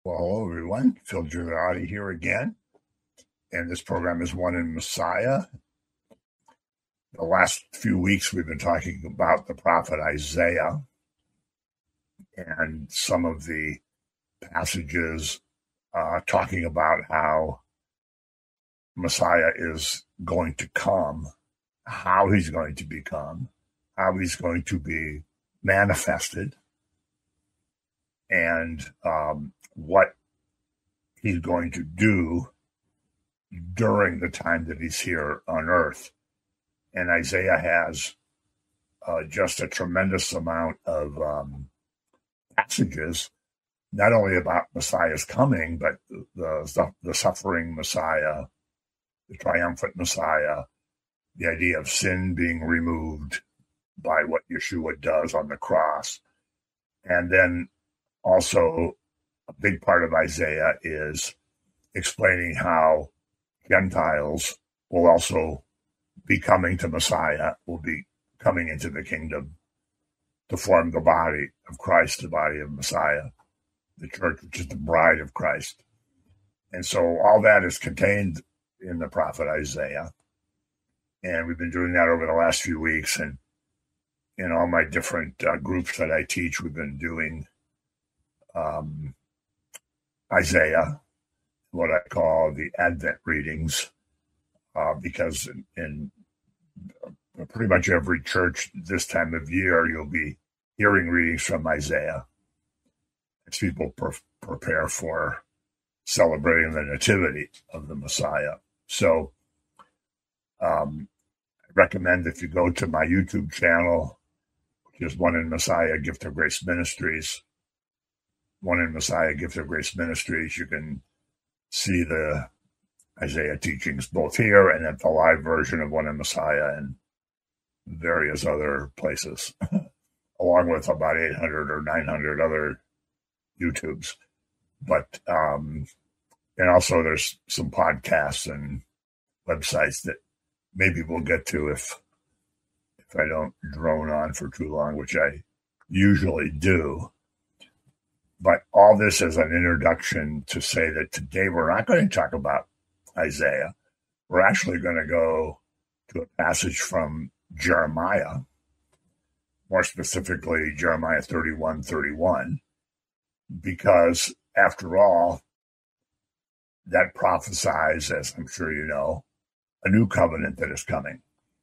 Well, hello, everyone. Phil Gigliotti here again. And this program is One in Messiah. The last few weeks, we've been talking about the prophet Isaiah and some of the passages talking about how Messiah is going to come, how he's going to become, how he's going to be manifested, and what he's going to do during the time that he's here on earth. And Isaiah has just a tremendous amount of passages, not only about Messiah's coming, but the suffering Messiah, the triumphant Messiah, the idea of sin being removed by what Yeshua does on the cross. And then also a big part of Isaiah is explaining how Gentiles will also be coming to Messiah, will be coming into the kingdom to form the body of Christ, the body of Messiah, the church, which is the bride of Christ. And so all that is contained in the prophet Isaiah. And we've been doing that over the last few weeks. And in all my different groups that I teach, we've been doing Isaiah, what I call the Advent readings, because in pretty much every church this time of year, you'll be hearing readings from Isaiah as people prepare for celebrating the nativity of the Messiah. So I recommend if you go to my YouTube channel, which is One in Messiah, Gift of Grace Ministries, One in Messiah, Gift of Grace Ministries, you can see the Isaiah teachings both here and at the live version of One in Messiah and various other places, along with about 800 or 900 other YouTubes. But, and also there's some podcasts and websites that maybe we'll get to if I don't drone on for too long, which I usually do. But all this is an introduction to say that today we're not going to talk about Isaiah. We're actually going to go to a passage from Jeremiah, more specifically Jeremiah 31:31, because after all, that prophesies, as I'm sure you know, a new covenant that is coming.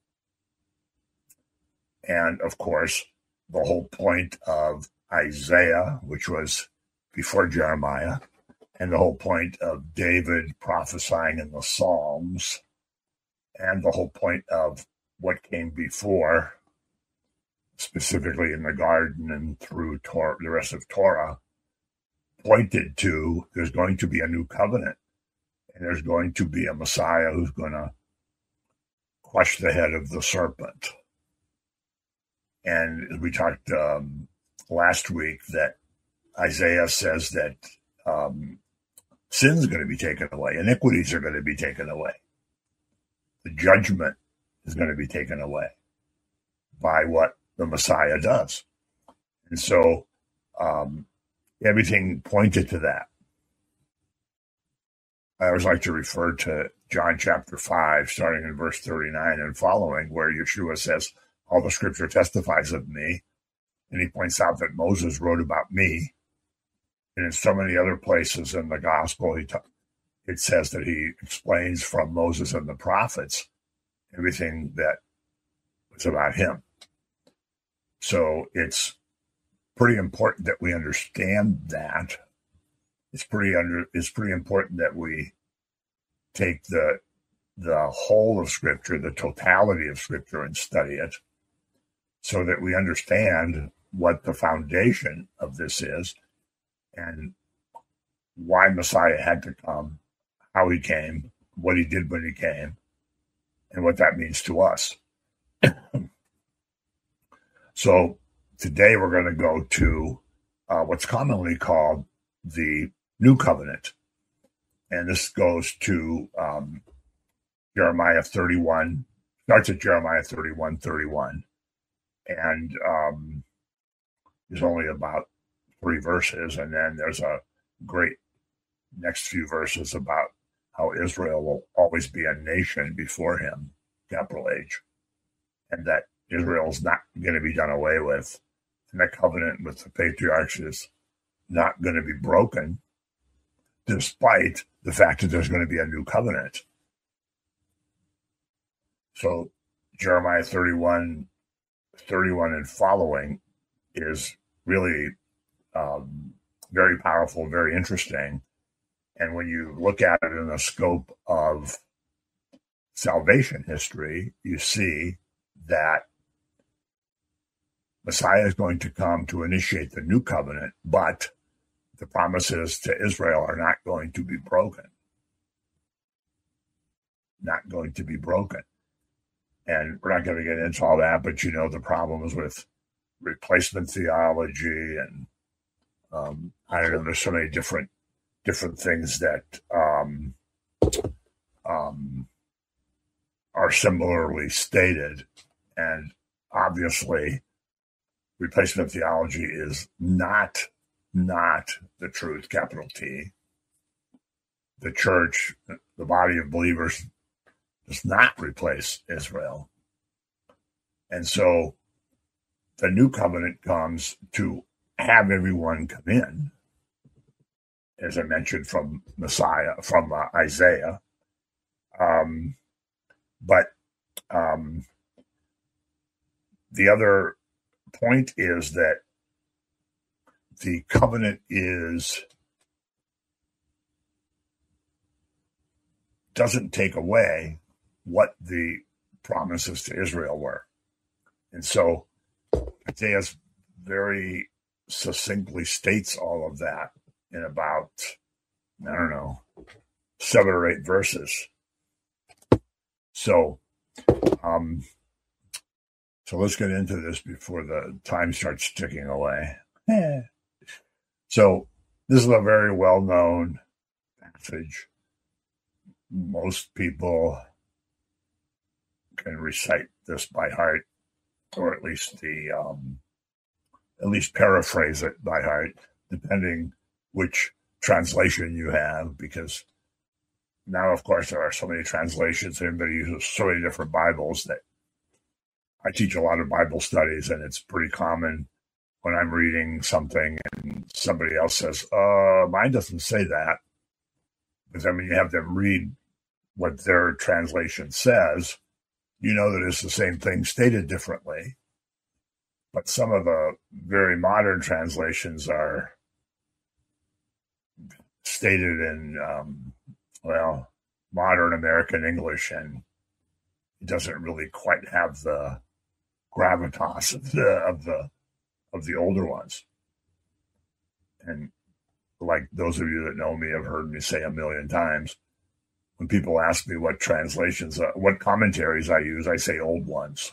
And of course, the whole point of Isaiah, which was before Jeremiah, and the whole point of David prophesying in the Psalms, and the whole point of what came before, specifically in the garden and through the rest of Torah, pointed to there's going to be a new covenant, and there's going to be a Messiah who's going to crush the head of the serpent. And we talked last week that Isaiah says that sin's going to be taken away, iniquities are going to be taken away, the judgment is going to be taken away by what the Messiah does. And so everything pointed to that. I always like to refer to John chapter 5, starting in verse 39 and following, where Yeshua says, all the scripture testifies of me. And he points out that Moses wrote about me. And in so many other places in the gospel, it says that he explains from Moses and the prophets everything that was about him. So it's pretty important that we understand that. It's pretty important that we take the whole of Scripture, the totality of Scripture, and study it, so that we understand what the foundation of this is and why Messiah had to come, how he came, what he did when he came, and what that means to us. So today we're going to go to what's commonly called the New Covenant. And this goes to Jeremiah 31, starts at Jeremiah 31:31. And there's only about 3 verses, and then there's a great next few verses about how Israel will always be a nation before him, capital H, and that Israel's not going to be done away with, and the covenant with the patriarchs is not going to be broken, despite the fact that there's going to be a new covenant. So Jeremiah 31 and following is really very powerful, very interesting. And when you look at it in the scope of salvation history, you see that Messiah is going to come to initiate the new covenant, but the promises to Israel are not going to be broken. Not going to be broken. And we're not going to get into all that, but you know the problems with replacement theology and I don't know, there's so many different things that are similarly stated. And obviously, replacement theology is not the truth, capital T. The church, the body of believers, does not replace Israel. And so the new covenant comes to have everyone come in, as I mentioned from Isaiah. But the other point is that the covenant doesn't take away what the promises to Israel were. And so Isaiah very succinctly states all of that in about, 7 or 8 verses. So let's get into this before the time starts ticking away. So this is a very well-known passage. Most people can recite this by heart, or at least paraphrase it by heart, depending which translation you have, because now, of course, there are so many translations. Everybody uses so many different Bibles that I teach a lot of Bible studies, and it's pretty common when I'm reading something and somebody else says, mine doesn't say that. But then when you have them read what their translation says, you know that it's the same thing stated differently. But some of the very modern translations are stated in, modern American English, and it doesn't really quite have the gravitas of the older ones. And like those of you that know me have heard me say a million times, when people ask me what translations, what commentaries I use, I say old ones.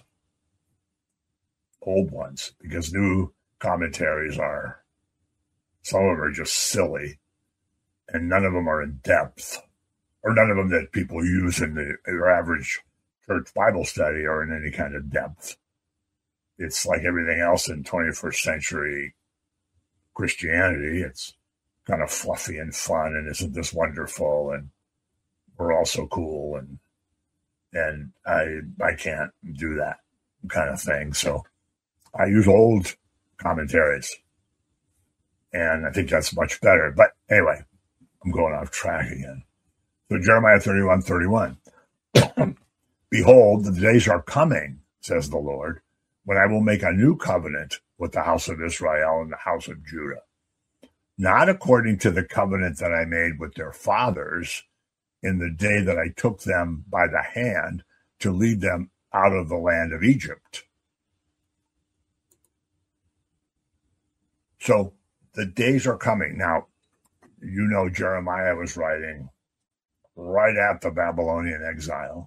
Old ones, because new commentaries some of them are just silly, and none of them are in depth, or none of them that people use in their average church Bible study are in any kind of depth. It's like everything else in 21st century Christianity. It's kind of fluffy and fun, and isn't this wonderful, and we're all so cool, and I can't do that kind of thing. So I use old commentaries, and I think that's much better. But anyway, I'm going off track again. So Jeremiah 31:31. Behold, the days are coming, says the Lord, when I will make a new covenant with the house of Israel and the house of Judah, not according to the covenant that I made with their fathers in the day that I took them by the hand to lead them out of the land of Egypt. So the days are coming. Now, you know Jeremiah was writing right at the Babylonian exile,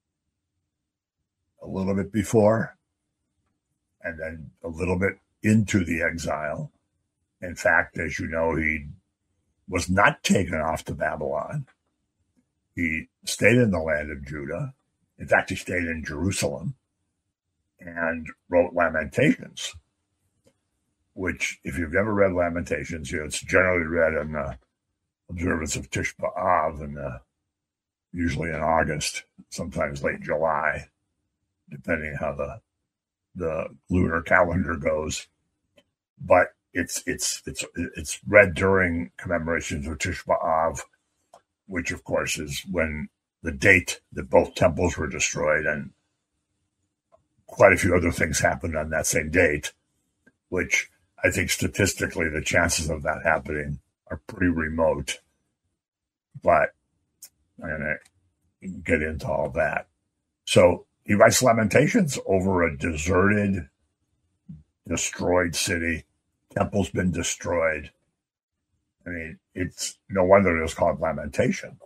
a little bit before, and then a little bit into the exile. In fact, as you know, he was not taken off to Babylon. He stayed in the land of Judah. In fact, he stayed in Jerusalem and wrote Lamentations, which, if you've ever read Lamentations, it's generally read in observance of Tish B'Av, usually in August, sometimes late July, depending how the lunar calendar goes. But it's read during commemorations of Tish B'Av, which of course is when the date that both temples were destroyed, and quite a few other things happened on that same date, which I think statistically the chances of that happening are pretty remote. But I'm going to get into all that. So he writes Lamentations over a deserted, destroyed city. Temple's been destroyed. I mean, it's no wonder it was called Lamentation.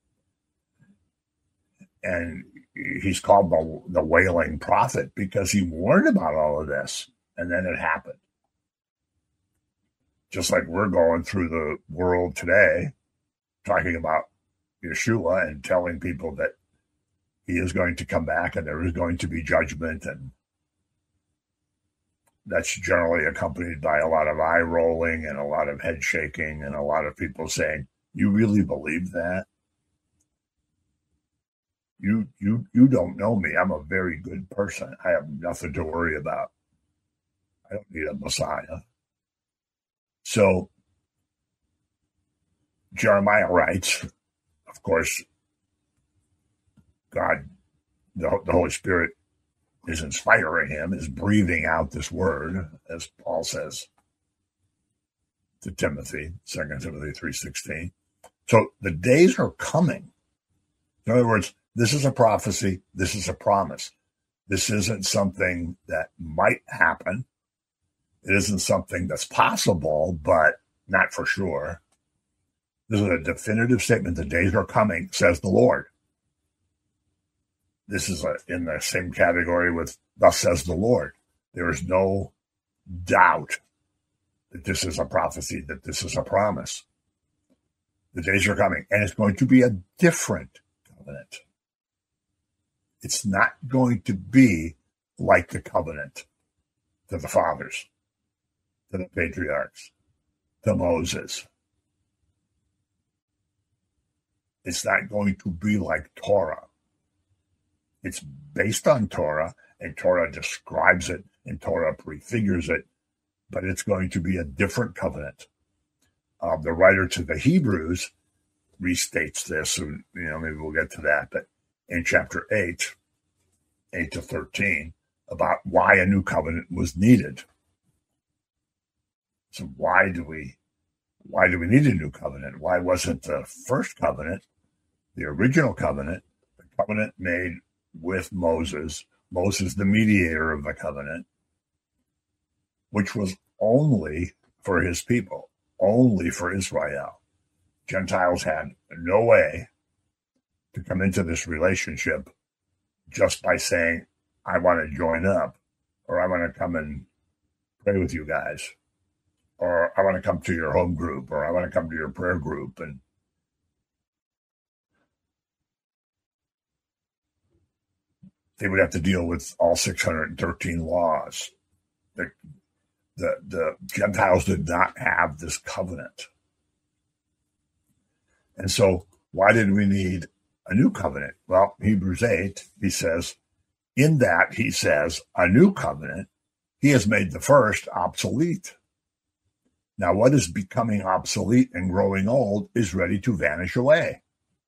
And he's called the wailing prophet because he warned about all of this, and then it happened. Just like we're going through the world today, talking about Yeshua and telling people that he is going to come back and there is going to be judgment, and that's generally accompanied by a lot of eye rolling and a lot of head shaking and a lot of people saying, "You really believe that? You don't know me. I'm a very good person. I have nothing to worry about. I don't need a Messiah." So Jeremiah writes, of course, God, the Holy Spirit is inspiring him, is breathing out this word, as Paul says to Timothy, 2 Timothy 3:16. So the days are coming. In other words, this is a prophecy. This is a promise. This isn't something that might happen. It isn't something that's possible, but not for sure. This is a definitive statement. The days are coming, says the Lord. This is in the same category with thus says the Lord. There is no doubt that this is a prophecy, that this is a promise. The days are coming, and it's going to be a different covenant. It's not going to be like the covenant to the fathers, to the patriarchs, to Moses. It's not going to be like Torah. It's based on Torah, and Torah describes it, and Torah prefigures it, but it's going to be a different covenant. The writer to the Hebrews restates this, and maybe we'll get to that, but in chapter 8 to 13, about why a new covenant was needed. So why do we need a new covenant? Why wasn't the first covenant, the original covenant, the covenant made with Moses the mediator of the covenant, which was only for his people, only for Israel? Gentiles had no way to come into this relationship just by saying, "I want to join up," or "I want to come and pray with you guys," or "I want to come to your home group," or "I want to come to your prayer group." And they would have to deal with all 613 laws. The Gentiles did not have this covenant. And so why did we need a new covenant? Well, Hebrews 8, he says, in that he says, a new covenant, he has made the first obsolete. Now, what is becoming obsolete and growing old is ready to vanish away.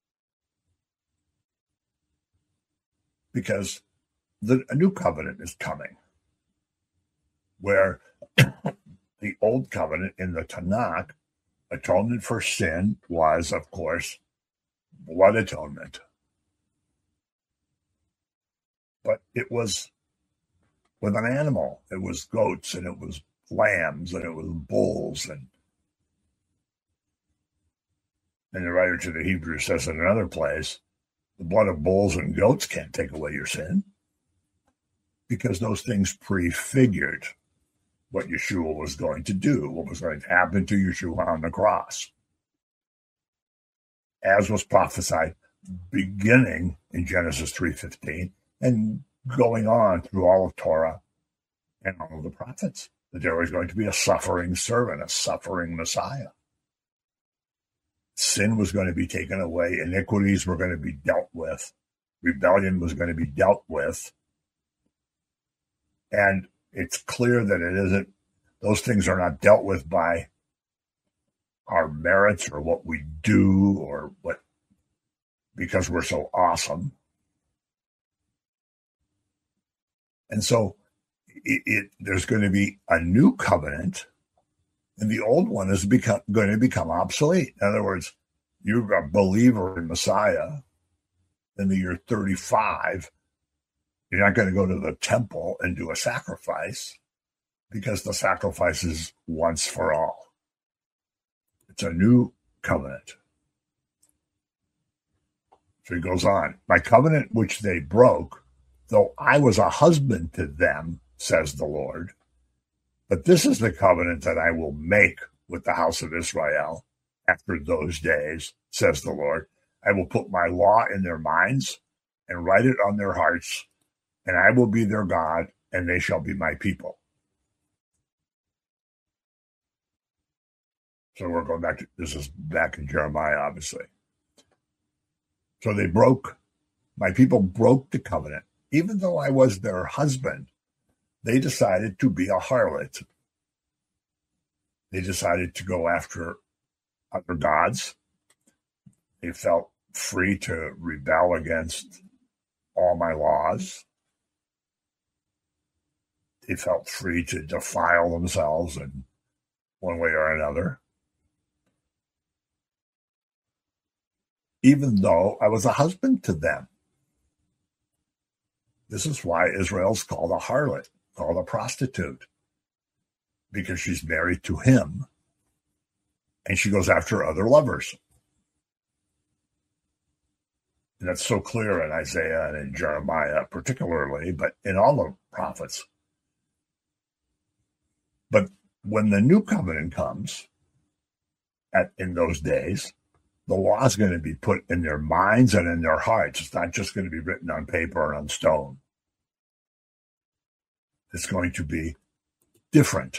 Because a new covenant is coming, where the old covenant in the Tanakh, atonement for sin, was, of course, blood atonement. But it was with an animal. It was goats, and it was lambs, and it was bulls. And the writer to the Hebrews says in another place, the blood of bulls and goats can't take away your sin, because those things prefigured what Yeshua was going to do, what was going to happen to Yeshua on the cross, as was prophesied beginning in Genesis 3:15 and going on through all of Torah and all of the prophets, that there was going to be a suffering servant, a suffering Messiah. Sin was going to be taken away. Iniquities were going to be dealt with. Rebellion was going to be dealt with. And it's clear that it isn't, those things are not dealt with by our merits or what we do or what, because we're so awesome. And so there's going to be a new covenant, and the old one is going to become obsolete. In other words, you're a believer in Messiah in the year 35. You're not going to go to the temple and do a sacrifice because the sacrifice is once for all. It's a new covenant. So he goes on, my covenant which they broke, though I was a husband to them, says the Lord. But this is the covenant that I will make with the house of Israel after those days, says the Lord. I will put my law in their minds and write it on their hearts, and I will be their God, and they shall be my people. So we're going back to, this is back in Jeremiah, obviously. So my people broke the covenant. Even though I was their husband, they decided to be a harlot. They decided to go after other gods. They felt free to rebel against all my laws. They felt free to defile themselves in one way or another. Even though I was a husband to them. This is why Israel's called a harlot, called a prostitute, because she's married to him and she goes after other lovers. And that's so clear in Isaiah and in Jeremiah particularly, but in all the prophets. But when the new covenant comes in those days, the law is going to be put in their minds and in their hearts. It's not just going to be written on paper and on stone. It's going to be different.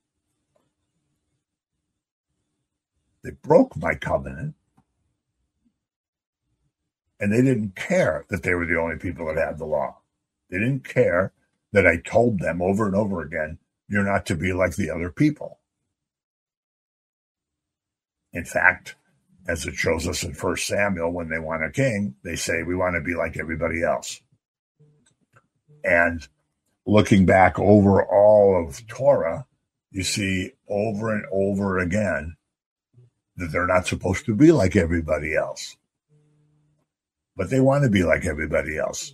They broke my covenant, and they didn't care that they were the only people that had the law. They didn't care that I told them over and over again, you're not to be like the other people. In fact, as it shows us in 1 Samuel, when they want a king, they say, we want to be like everybody else. And looking back over all of Torah, you see over and over again that they're not supposed to be like everybody else. But they want to be like everybody else.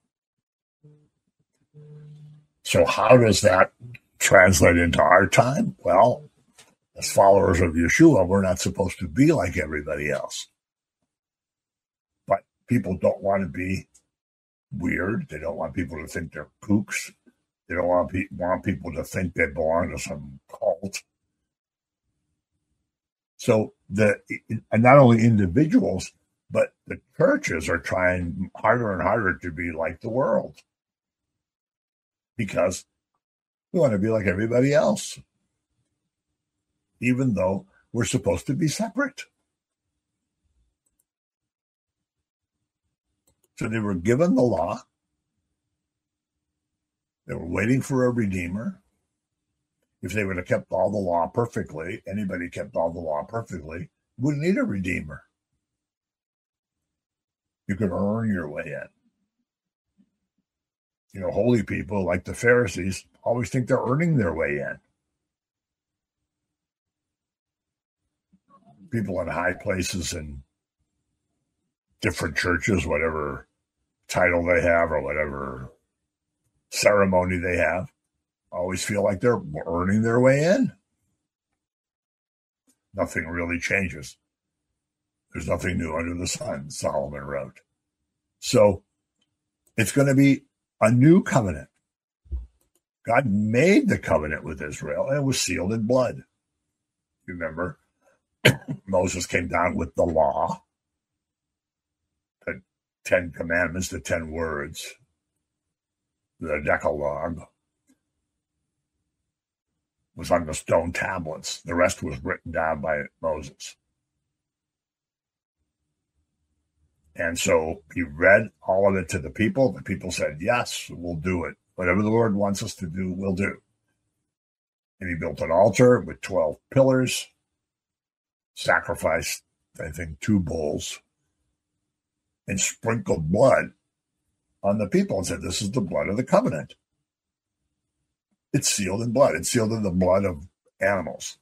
So how does that translate into our time? Well, as followers of Yeshua, we're not supposed to be like everybody else. But people don't want to be weird. They don't want people to think they're kooks. They don't want people to think they belong to some cult. So and not only individuals, but the churches are trying harder and harder to be like the world because we want to be like everybody else, even though we're supposed to be separate. So they were given the law. They were waiting for a redeemer. If they would have kept all the law perfectly, anybody kept all the law perfectly, wouldn't need a redeemer. You could earn your way in. Holy people like the Pharisees always think they're earning their way in. People in high places in different churches, whatever title they have or whatever ceremony they have, always feel like they're earning their way in. Nothing really changes. There's nothing new under the sun, Solomon wrote. So it's going to be a new covenant. God made the covenant with Israel, and it was sealed in blood. Remember, Moses came down with the law, the 10 commandments, the 10 words, the Decalogue was on the stone tablets. The rest was written down by Moses. And so he read all of it to the people. The people said, yes, we'll do it. Whatever the Lord wants us to do, we'll do. And he built an altar with 12 pillars, sacrificed, I think, 2 bulls, and sprinkled blood on the people and said, this is the blood of the covenant. It's sealed in blood. It's sealed in the blood of animals.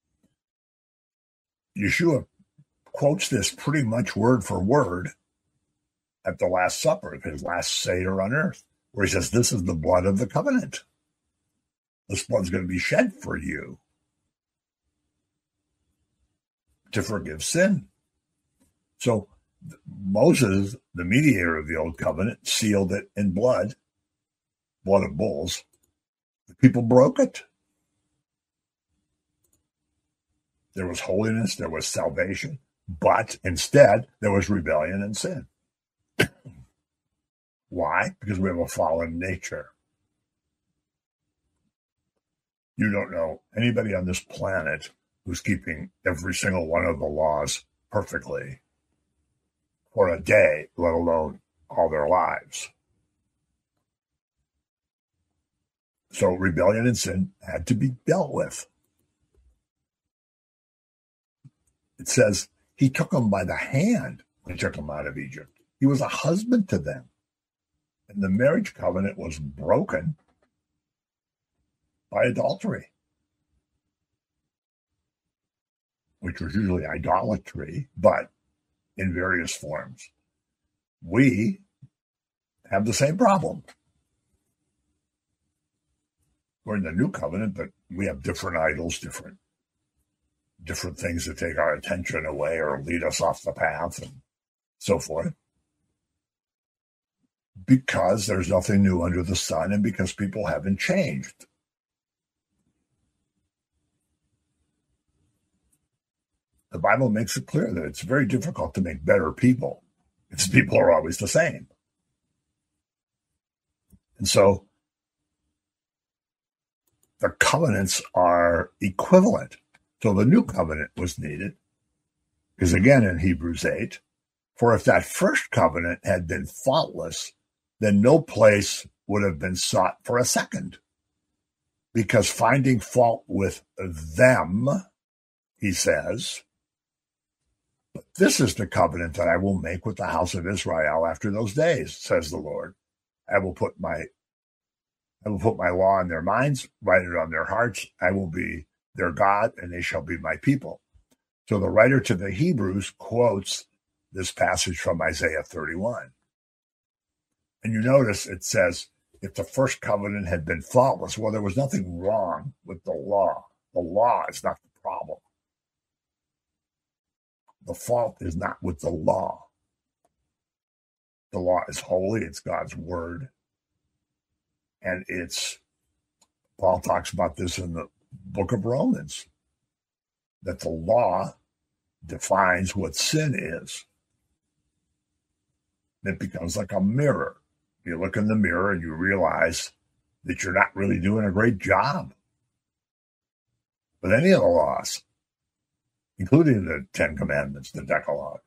Yeshua quotes this pretty much word for word at the Last Supper, his last Seder on earth, where he says, this is the blood of the covenant. This blood's going to be shed for you to forgive sin. So Moses, the mediator of the old covenant, sealed it in blood of bulls. The people broke it. There was holiness, there was salvation, but instead there was rebellion and sin. Why? Because we have a fallen nature. You don't know anybody on this planet who's keeping every single one of the laws perfectly for a day, let alone all their lives. So rebellion and sin had to be dealt with. It says he took them by the hand when he took them out of Egypt. He was a husband to them. And the marriage covenant was broken by adultery, which was usually idolatry, but in various forms. We have the same problem. We're in the new covenant, but we have different idols, different things that take our attention away or lead us off the path and so forth. Because there's nothing new under the sun and because people haven't changed. The Bible makes it clear that it's very difficult to make better people. Its people are always the same. And so the covenants are equivalent. So the new covenant was needed, because again in Hebrews 8, for if that first covenant had been faultless, then no place would have been sought for a second. Because finding fault with them, he says, but this is the covenant that I will make with the house of Israel after those days, says the Lord. I will put my law in their minds, write it on their hearts. I will be their God, and they shall be my people. So the writer to the Hebrews quotes this passage from Isaiah 31. And you notice it says, if the first covenant had been faultless, well, there was nothing wrong with the law. The law is not the problem. The fault is not with the law. The law is holy. It's God's word. And Paul talks about this in the book of Romans, that the law defines what sin is. It becomes like a mirror. You look in the mirror and you realize that you're not really doing a great job with any of the laws, including the 10 Commandments, the Decalogue.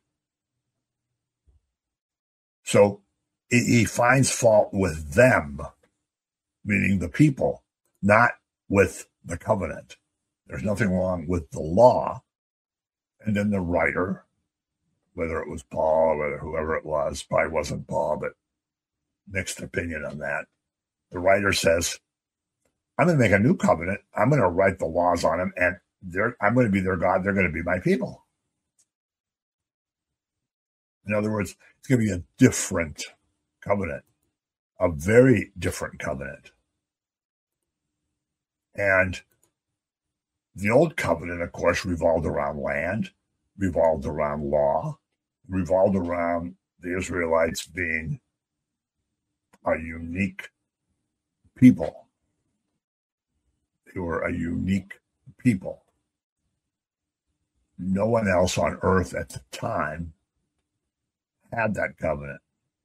So he finds fault with them, meaning the people, not with the covenant. There's nothing wrong with the law. And then the writer, whether it was Paul, whether whoever it was, probably wasn't Paul, but mixed opinion on that. The writer says, I'm going to make a new covenant. I'm going to write the laws on them, and I'm going to be their God. They're going to be my people. In other words, it's going to be a different covenant, a very different covenant. And the old covenant, of course, revolved around land, revolved around law, revolved around the Israelites being a unique people. They were a unique people. No one else on earth at the time had that covenant.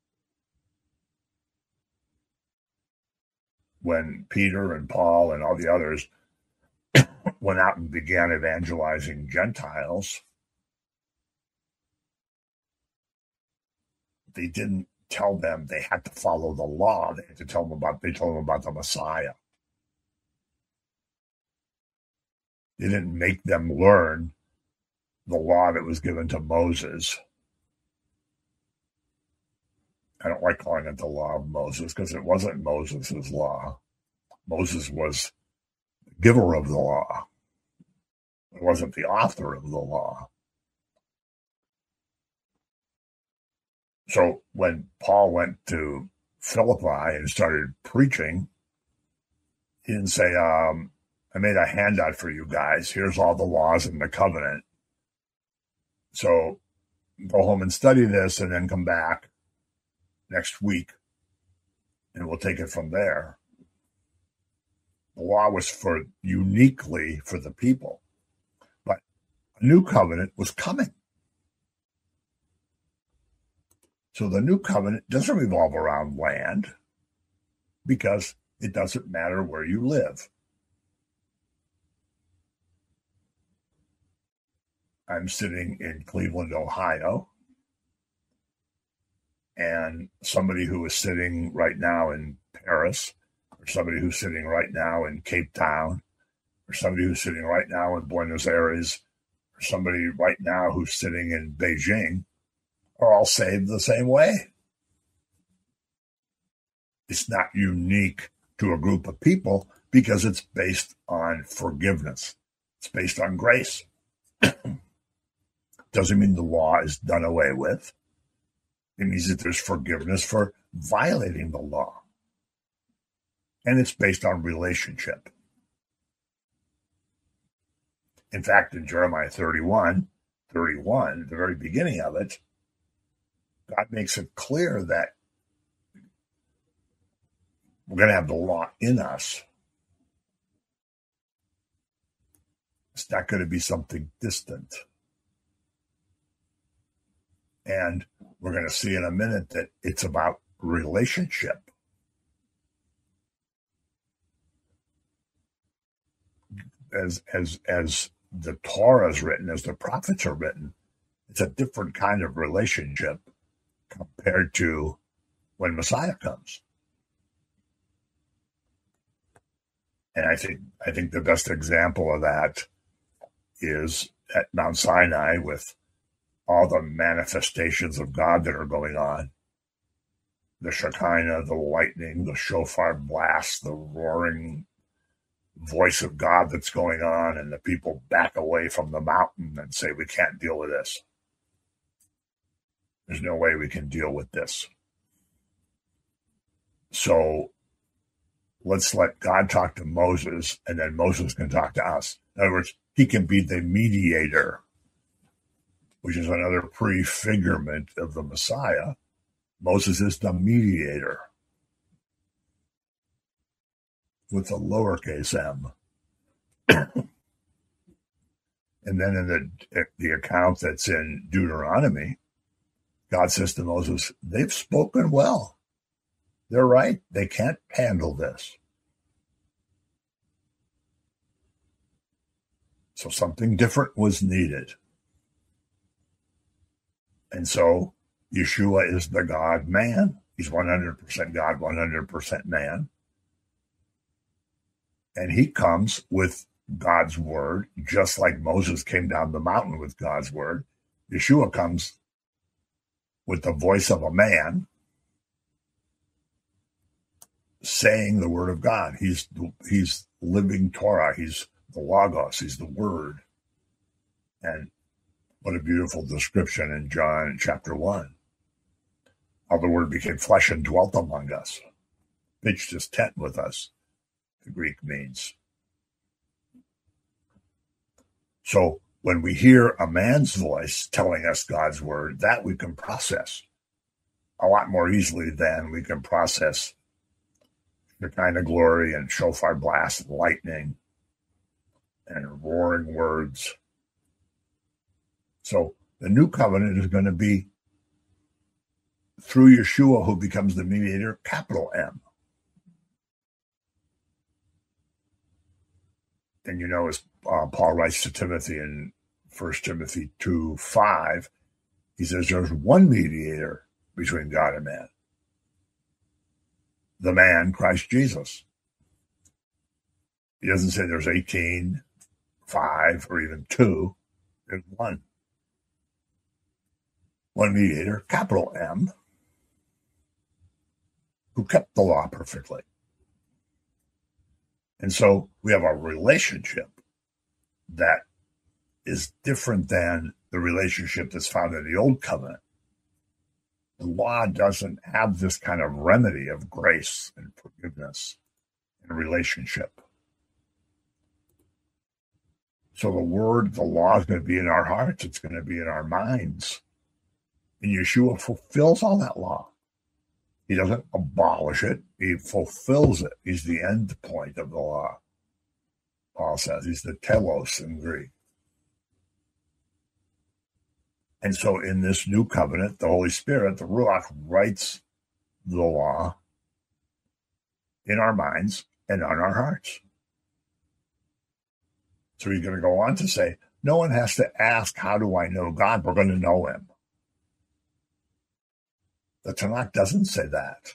When Peter and Paul and all the others went out and began evangelizing Gentiles, they didn't tell them they had to follow the law. They had to tell them they told them about the Messiah. They didn't make them learn the law that was given to Moses. I don't like calling it the law of Moses because it wasn't Moses' law. Moses was the giver of the law. It wasn't the author of the law. So when Paul went to Philippi and started preaching, he didn't say, I made a handout for you guys. Here's all the laws in the covenant. So go home and study this and then come back next week and we'll take it from there. The law was uniquely for the people, but a new covenant was coming. So the new covenant doesn't revolve around land because it doesn't matter where you live. I'm sitting in Cleveland, Ohio, and somebody who is sitting right now in Paris, or somebody who's sitting right now in Cape Town, or somebody who's sitting right now in Buenos Aires, or somebody right now who's sitting in Beijing, are all saved the same way. It's not unique to a group of people because it's based on forgiveness. It's based on grace. Doesn't mean the law is done away with. It means that there's forgiveness for violating the law. And it's based on relationship. In fact, in Jeremiah 31, the very beginning of it, God makes it clear that we're going to have the law in us. It's not going to be something distant. And we're going to see in a minute that it's about relationship. As the Torah is written, as the prophets are written, it's a different kind of relationship compared to when Messiah comes. And I think the best example of that is at Mount Sinai with all the manifestations of God that are going on. The Shekinah, the lightning, the shofar blast, the roaring voice of God that's going on, and the people back away from the mountain and say, we can't deal with this. There's no way we can deal with this. So let's let God talk to Moses, and then Moses can talk to us. In other words, he can be the mediator, which is another prefigurement of the Messiah. Moses is the mediator with a lowercase m. And then in the account that's in Deuteronomy, God says to Moses, they've spoken well. They're right. They can't handle this. So something different was needed. And so Yeshua is the God-man. He's 100% God, 100% man. And he comes with God's word, just like Moses came down the mountain with God's word. Yeshua comes with the voice of a man saying the word of God. He's living Torah. He's the Logos. He's the word. And what a beautiful description in John chapter 1. How the word became flesh and dwelt among us. Pitched his tent with us, the Greek means. So when we hear a man's voice telling us God's word, that we can process a lot more easily than we can process the kind of glory and shofar blast and lightning and roaring words. So the new covenant is going to be through Yeshua, who becomes the mediator, capital M. And as Paul writes to Timothy in 1 Timothy 2:5, he says there's one mediator between God and man. The man, Christ Jesus. He doesn't say there's 18, 5, or even 2. There's one. One mediator, capital M, who kept the law perfectly. And so we have a relationship that is different than the relationship that's found in the Old Covenant. The law doesn't have this kind of remedy of grace and forgiveness in relationship. So the word, the law is going to be in our hearts. It's going to be in our minds. And Yeshua fulfills all that law. He doesn't abolish it. He fulfills it. He's the end point of the law. Paul says he's the telos in Greek. And so in this new covenant, the Holy Spirit, the Ruach, writes the law in our minds and on our hearts. So he's going to go on to say, no one has to ask, how do I know God? We're going to know him. The Tanakh doesn't say that.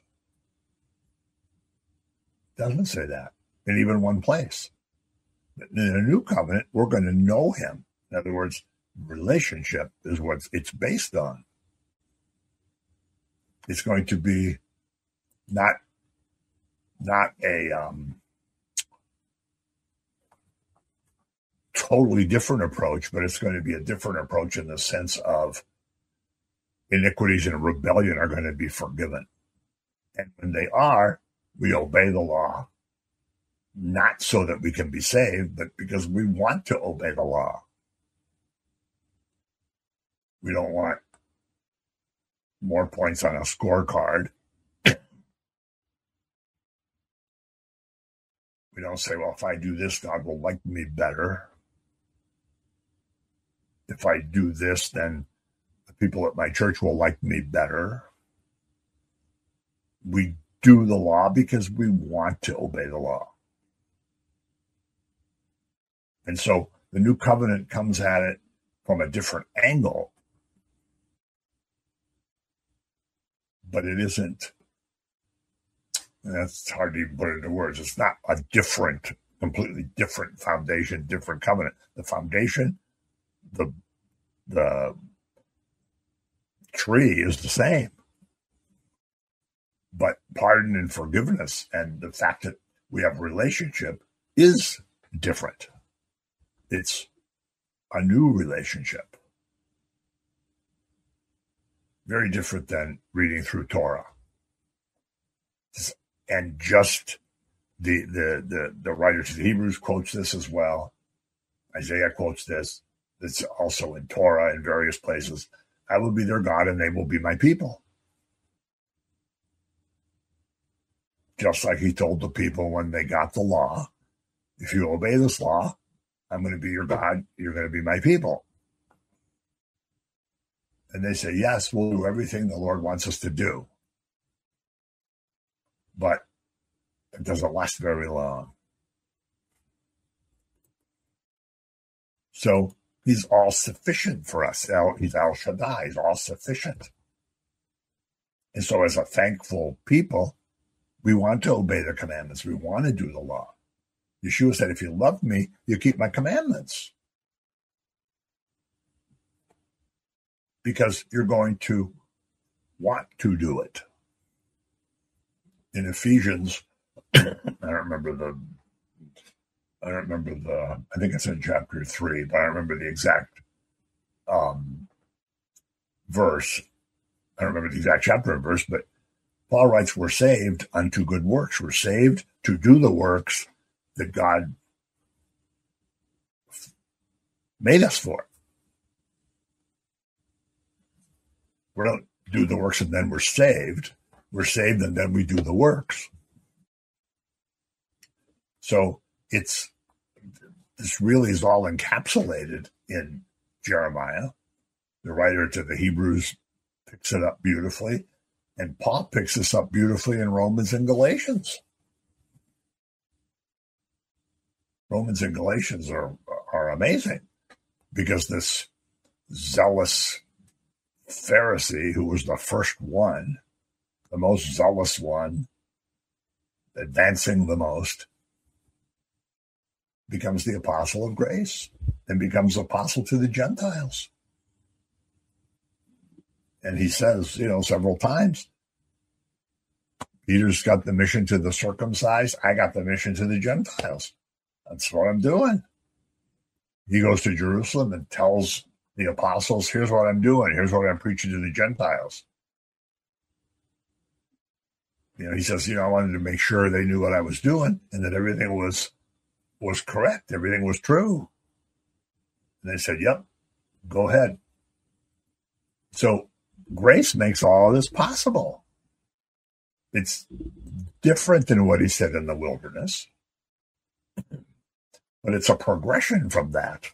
Doesn't say that in even one place. But in a new covenant, we're going to know him. In other words, relationship is what it's based on. It's going to be not a totally different approach, but it's going to be a different approach in the sense of iniquities and rebellion are going to be forgiven. And when they are, we obey the law, not so that we can be saved, but because we want to obey the law. We don't want more points on a scorecard. We don't say, well, if I do this, God will like me better. If I do this, then the people at my church will like me better. We do the law because we want to obey the law. And so the new covenant comes at it from a different angle. But it isn't, that's hard to even put into words. It's not a different, completely different foundation, different covenant. The foundation, the tree is the same. But pardon and forgiveness and the fact that we have relationship is different. It's a new relationship. Very different than reading through Torah. And just the writer to the Hebrews quotes this as well. Isaiah quotes this. It's also in Torah in various places. I will be their God and they will be my people. Just like he told the people when they got the law, if you obey this law, I'm going to be your God, you're going to be my people. And they say, yes, we'll do everything the Lord wants us to do. But it doesn't last very long. So he's all sufficient for us. He's El Shaddai. He's all sufficient. And so as a thankful people, we want to obey the commandments. We want to do the law. Yeshua said, if you love me, you keep my commandments. Because you're going to want to do it. In Ephesians, I think it's in chapter 3, but I don't remember the exact verse. I don't remember the exact chapter and verse, but Paul writes, we're saved unto good works. We're saved to do the works that God made us for. We don't do the works and then we're saved. We're saved and then we do the works. So this really is all encapsulated in Jeremiah. The writer to the Hebrews picks it up beautifully, and Paul picks this up beautifully in Romans and Galatians. Romans and Galatians are amazing because this zealous Pharisee, who was the first one, the most zealous one, advancing the most, becomes the apostle of grace and becomes apostle to the Gentiles. And he says, several times, Peter's got the mission to the circumcised. I got the mission to the Gentiles. That's what I'm doing. He goes to Jerusalem and tells the apostles, here's what I'm doing. Here's what I'm preaching to the Gentiles. He says, I wanted to make sure they knew what I was doing and that everything was correct. Everything was true. And they said, yep, go ahead. So grace makes all of this possible. It's different than what he said in the wilderness, but it's a progression from that.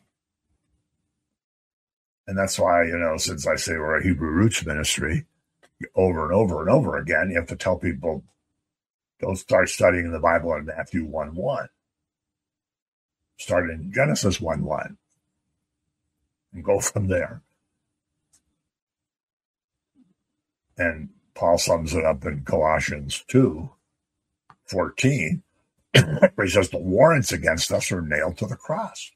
And that's why, since I say we're a Hebrew roots ministry, over and over and over again, you have to tell people, don't start studying the Bible in Matthew 1:1. Start in Genesis 1:1 and go from there. And Paul sums it up in Colossians 2:14, where he says the warrants against us are nailed to the cross.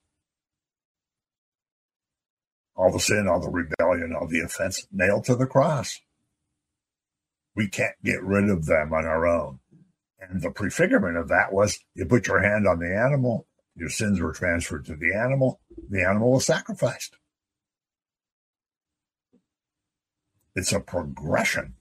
All the sin, all the rebellion, all the offense, nailed to the cross. We can't get rid of them on our own. And the prefigurement of that was you put your hand on the animal, your sins were transferred to the animal was sacrificed. It's a progression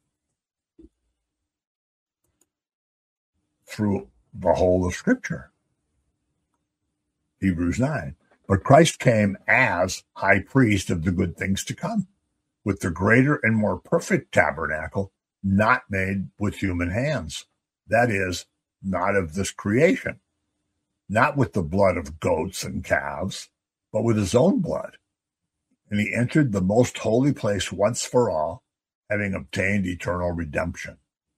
through the whole of Scripture. Hebrews 9. But Christ came as high priest of the good things to come, with the greater and more perfect tabernacle, not made with human hands. That is, not of this creation, not with the blood of goats and calves, but with his own blood. And he entered the most holy place once for all, having obtained eternal redemption.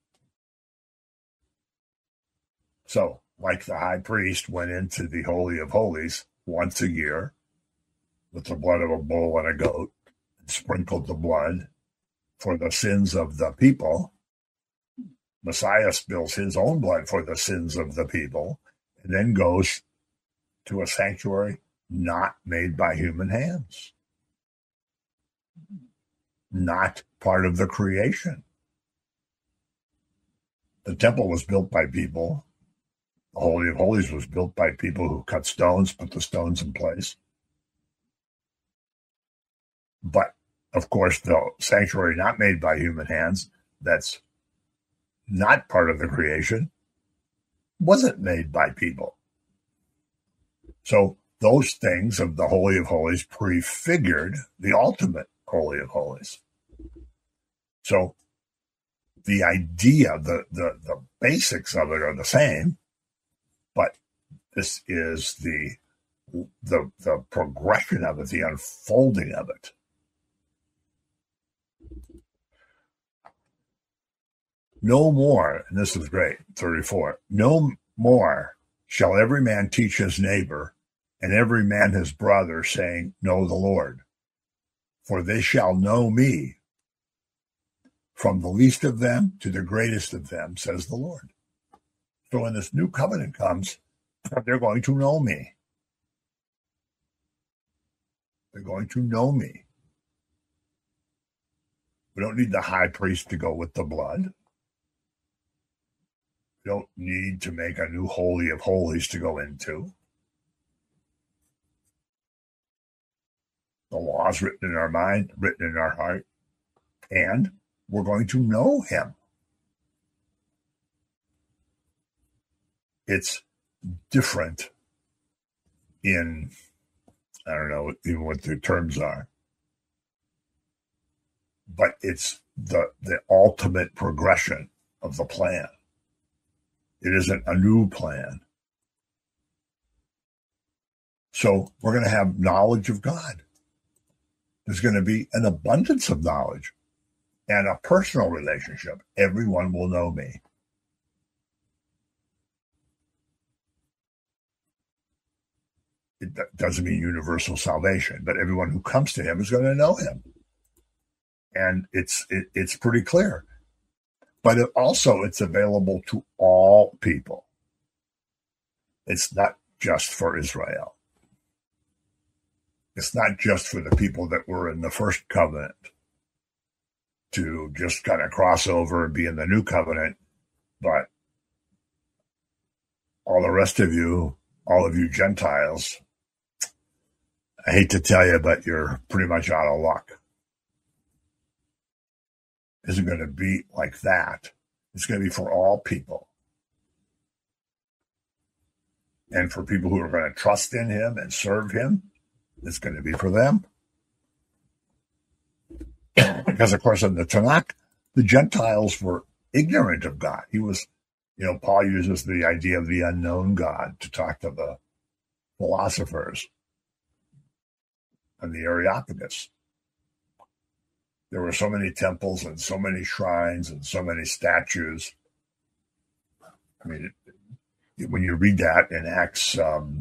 So, like the high priest went into the Holy of Holies once a year with the blood of a bull and a goat, and sprinkled the blood for the sins of the people, Messiah spills his own blood for the sins of the people, and then goes to a sanctuary not made by human hands, not part of the creation. The temple was built by people. The Holy of Holies was built by people who cut stones, put the stones in place. But, of course, the sanctuary not made by human hands, that's not part of the creation, wasn't made by people. So those things of the Holy of Holies prefigured the ultimate Holy of Holies. So the idea, the basics of it are the same, but this is the progression of it, the unfolding of it. No more, and this is great, 34, no more shall every man teach his neighbor and every man his brother, saying, know the Lord. For they shall know me, from the least of them to the greatest of them, says the Lord. So when this new covenant comes, they're going to know me. They're going to know me. We don't need the high priest to go with the blood. We don't need to make a new Holy of Holies to go into. The law is written in our mind, written in our heart, and we're going to know him. It's different in, I don't know even what the terms are, but it's the ultimate progression of the plan. It isn't a new plan. So we're going to have knowledge of God. There's going to be an abundance of knowledge and a personal relationship. Everyone will know me. It doesn't mean universal salvation, but everyone who comes to him is going to know him. and it's pretty clear. But it's available to all people. It's not just for Israel. It's not just for the people that were in the first covenant to just kind of cross over and be in the new covenant, but all the rest of you, all of you Gentiles, I hate to tell you, but you're pretty much out of luck. It isn't going to be like that. It's going to be for all people. And for people who are going to trust in him and serve him, it's going to be for them. Because, of course, in the Tanakh, the Gentiles were ignorant of God. He was, Paul uses the idea of the unknown God to talk to the philosophers and the Areopagus. There were so many temples and so many shrines and so many statues. I mean, when you read that in Acts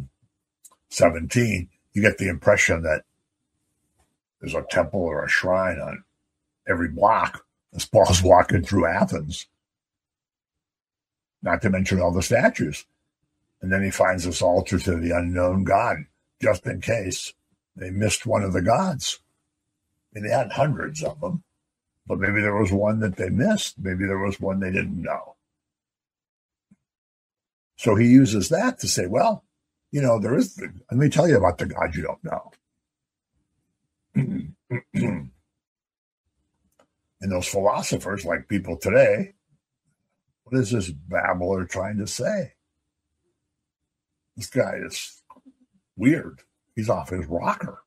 17, you get the impression that there's a temple or a shrine on every block as Paul's walking through Athens, not to mention all the statues. And then he finds this altar to the unknown God, just in case they missed one of the gods. I mean, they had hundreds of them, but maybe there was one that they missed. Maybe there was one they didn't know. So he uses that to say, well, let me tell you about the God you don't know. And those philosophers, like people today, what is this babbler trying to say? This guy is weird. He's off his rocker.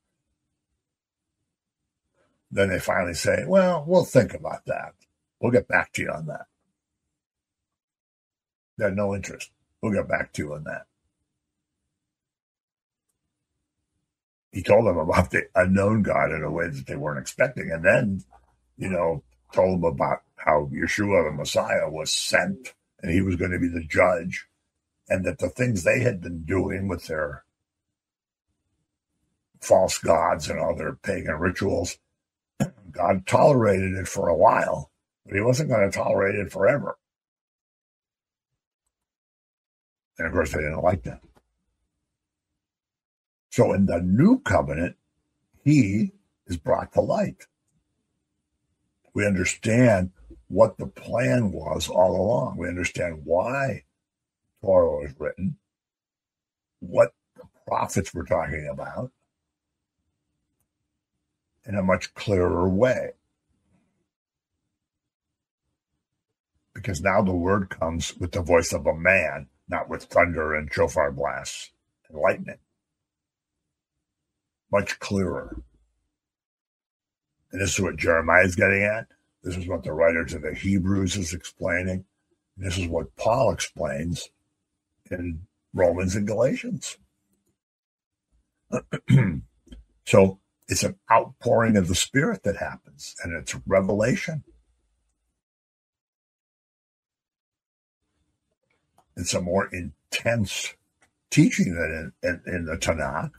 Then they finally say, well, we'll think about that. We'll get back to you on that. They had no interest. We'll get back to you on that. He told them about the unknown God in a way that they weren't expecting. And then, told them about how Yeshua, the Messiah, was sent and he was going to be the judge, and that the things they had been doing with their false gods and all their pagan rituals, God tolerated it for a while, but he wasn't going to tolerate it forever. And of course, they didn't like that. So in the new covenant, he is brought to light. We understand what the plan was all along. We understand why Torah was written, what the prophets were talking about, in a much clearer way. Because now the word comes with the voice of a man, not with thunder and shofar blasts and lightning. Much clearer. And this is what Jeremiah is getting at. This is what the writer to the Hebrews is explaining. And this is what Paul explains in Romans and Galatians. So it's an outpouring of the Spirit that happens, and it's revelation. It's a more intense teaching than in the Tanakh,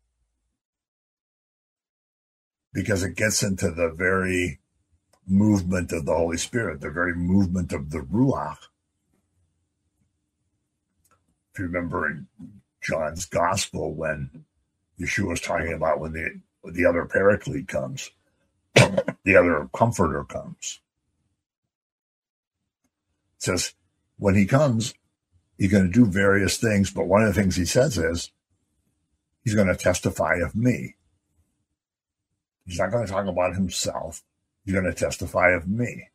because it gets into the very movement of the Holy Spirit, the very movement of the Ruach. If you remember in John's Gospel, when Yeshua was talking about when the other Paraclete comes, the other Comforter comes. It says, when he comes, he's going to do various things, but one of the things he says is, he's going to testify of me. He's not going to talk about himself. He's going to testify of me.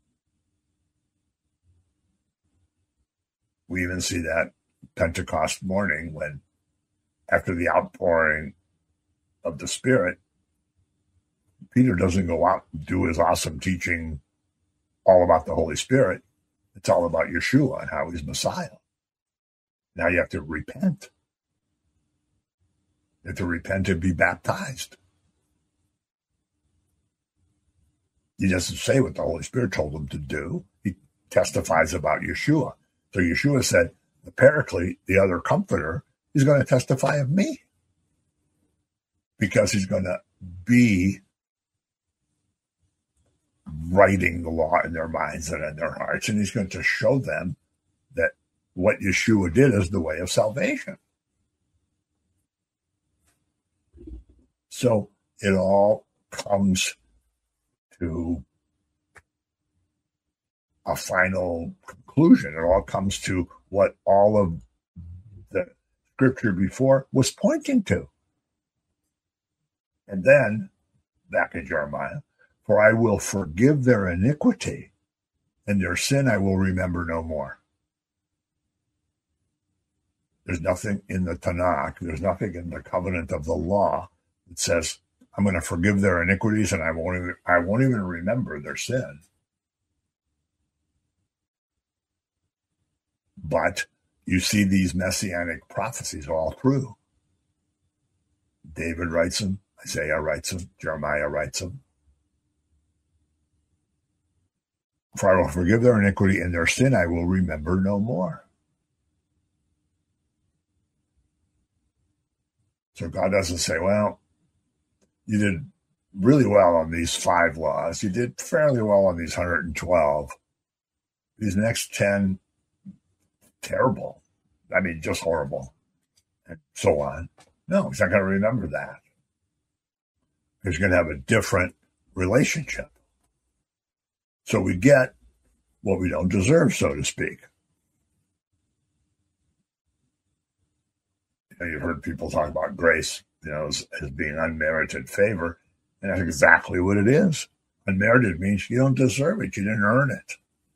We even see that Pentecost morning when, after the outpouring of the Spirit, Peter doesn't go out and do his awesome teaching all about the Holy Spirit. It's all about Yeshua and how he's Messiah. Now you have to repent. You have to repent and be baptized. He doesn't say what the Holy Spirit told him to do. He testifies about Yeshua. So Yeshua said, the Paraclete, the other Comforter, is going to testify of me. Because he's going to be writing the law in their minds and in their hearts, and he's going to show them that what Yeshua did is the way of salvation. So it all comes to a final conclusion. It all comes to what all of the scripture before was pointing to. And then, back in Jeremiah, for I will forgive their iniquity, and their sin I will remember no more. There's nothing in the Tanakh, there's nothing in the covenant of the law that says, I'm going to forgive their iniquities and I won't even remember their sin. But you see these messianic prophecies all through. David writes them, Isaiah writes them, Jeremiah writes them. For I will forgive their iniquity, and their sin I will remember no more. So God doesn't say, well, you did really well on these 5 laws. You did fairly well on these 112. These next 10, terrible. I mean, just horrible. And so on. No, he's not going to remember that. He's going to have a different relationship. So we get what we don't deserve, so to speak. You've heard people talk about grace, as being unmerited favor, and that's exactly what it is. Unmerited means you don't deserve it. You didn't earn it.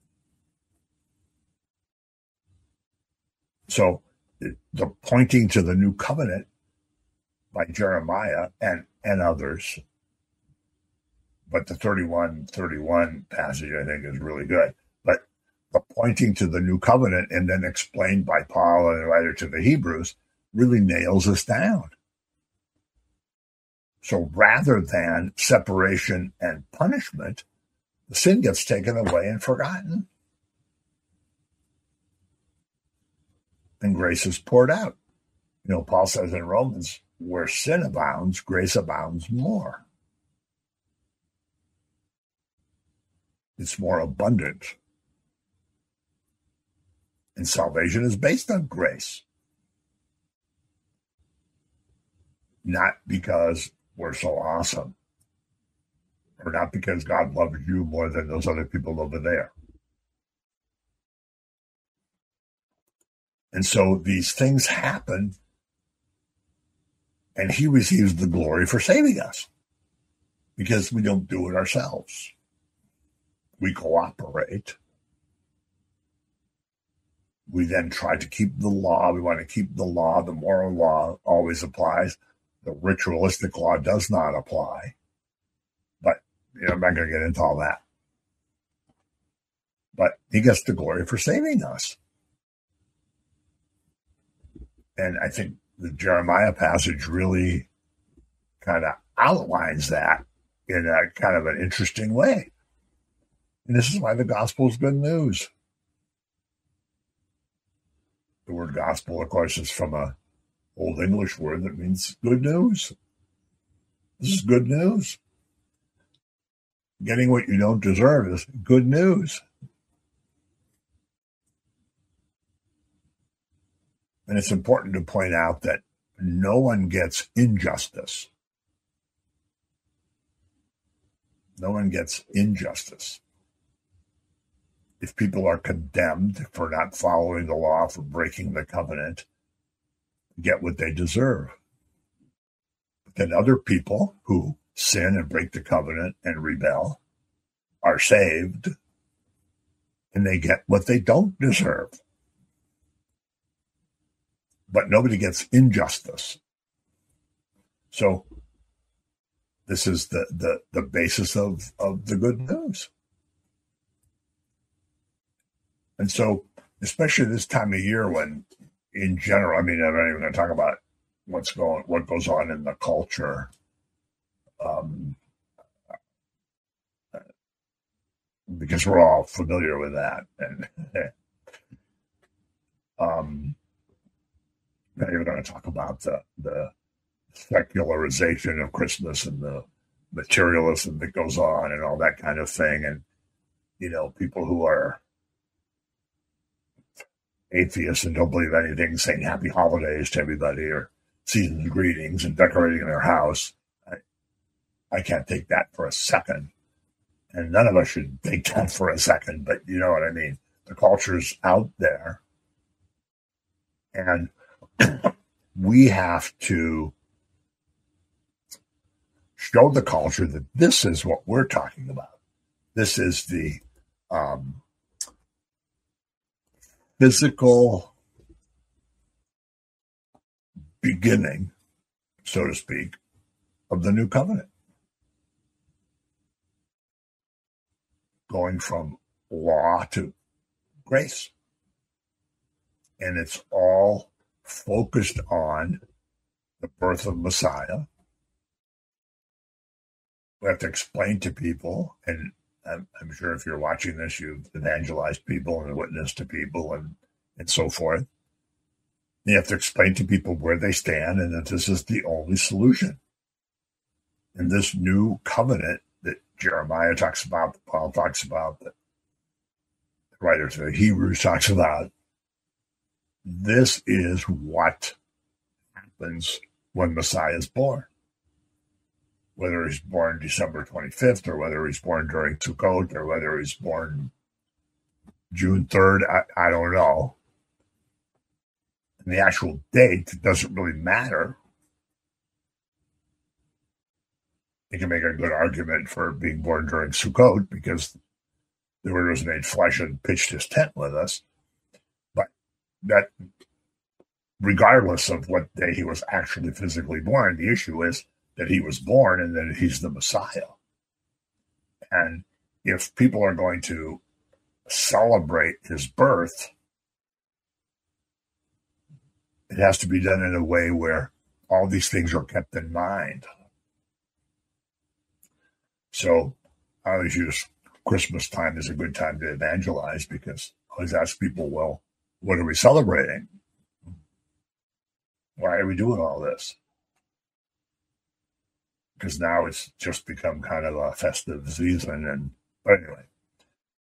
So the pointing to the new covenant by Jeremiah and others, but the 31:31 passage I think is really good. But the pointing to the new covenant and then explained by Paul and the writer to the Hebrews really nails us down. So rather than separation and punishment, the sin gets taken away and forgotten. And grace is poured out. Paul says in Romans, where sin abounds, grace abounds more. It's more abundant. And salvation is based on grace. Not because we're so awesome, or not because God loves you more than those other people over there. And so these things happen, and he receives the glory for saving us because we don't do it ourselves. We cooperate. We then try to keep the law. We want to keep the law. The moral law always applies. The ritualistic law does not apply. But I'm not going to get into all that. But he gets the glory for saving us. And I think the Jeremiah passage really kind of outlines that in a kind of an interesting way. And this is why the gospel is good news. The word gospel, of course, is from a Old English word that means good news. This is good news. Getting what you don't deserve is good news. And it's important to point out that no one gets injustice. No one gets injustice. If people are condemned for not following the law, for breaking the covenant, get what they deserve. But then other people who sin and break the covenant and rebel are saved, and they get what they don't deserve. But nobody gets injustice. So this is the basis of the good news. And so, especially this time of year when, in general, I'm not even going to talk about what goes on in the culture. Because we're all familiar with that. And not even going to talk about the secularization of Christmas and the materialism that goes on and all that kind of thing. And, people who are atheists and don't believe anything saying happy holidays to everybody or season's greetings and decorating their house. I can't take that for a second. And none of us should take that for a second, but you know what I mean? The culture's out there. And we have to show the culture that this is what we're talking about. This is the physical beginning, so to speak, of the new covenant. Going from law to grace. And it's all focused on the birth of Messiah. We have to explain to people, and I'm sure if you're watching this, you've evangelized people and witnessed to people and so forth. You have to explain to people where they stand and that this is the only solution. And this new covenant that Jeremiah talks about, that Paul talks about, that the writer to the Hebrews talks about, this is what happens when Messiah is born. Whether he's born December 25th or whether he's born during Sukkot or whether he's born June 3rd, I don't know. And the actual date doesn't really matter. You can make a good argument for being born during Sukkot because the Word was made flesh and pitched his tent with us. But that, regardless of what day he was actually physically born, the issue is that he was born and that he's the Messiah. And if people are going to celebrate his birth, it has to be done in a way where all these things are kept in mind. So I always use Christmas time as a good time to evangelize because I always ask people, well, what are we celebrating? Why are we doing all this? Because now it's just become kind of a festive season. But anyway,